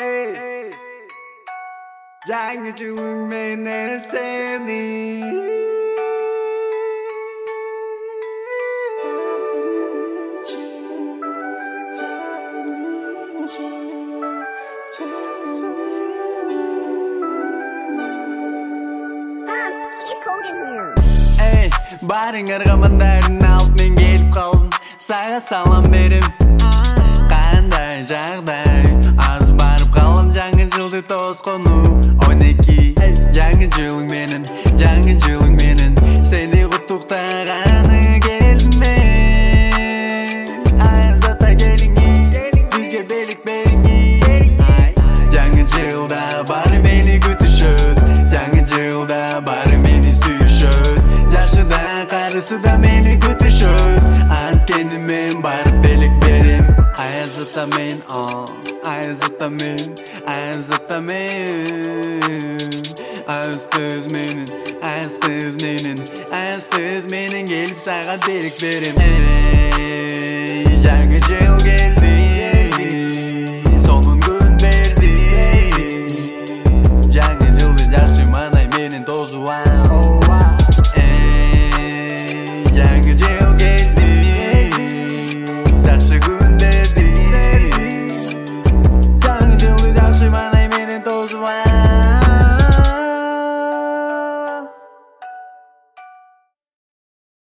Ey, Жаңычылың менен сени Барың ырғамандарын алып мен келіп қалдым Саға салам берем Қандай жағдай Аз барып қалам жаңы жылды тосқону 12 Жаңы жылың менің, жаңы жылың менің Сені құттықтағаны келдім мен Айзата келіңи, бізге белік беріңи Жаңы жылда бары мені күтішөт Жаңы жылда бары мені сүйішөт Жашыда қарысыда мені күтішөт Анткені мен барып белік берем Айзата мен, айзата мен, айзата мен Айз қыз менің, айз қыз менің, айз қыз менің Келіп саға белік берем Жаңы жыл